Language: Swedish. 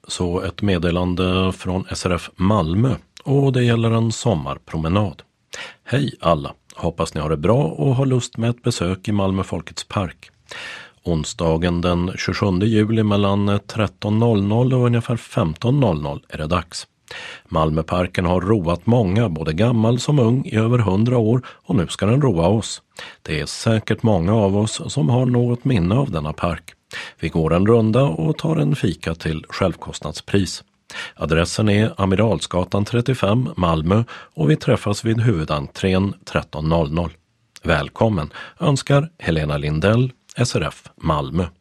så ett meddelande från SRF Malmö och det gäller en sommarpromenad. Hej alla, hoppas ni har det bra och har lust med ett besök i Malmö Folkets park. Onsdagen den 27 juli mellan 13.00 och ungefär 15.00 är det dags. Malmöparken har roat många, både gammal som ung, i över 100 år och nu ska den roa oss. Det är säkert många av oss som har något minne av denna park. Vi går en runda och tar en fika till självkostnadspris. Adressen är Amiralsgatan 35, Malmö och vi träffas vid huvudentrén 13.00. Välkommen, önskar Helena Lindell, SRF Malmö.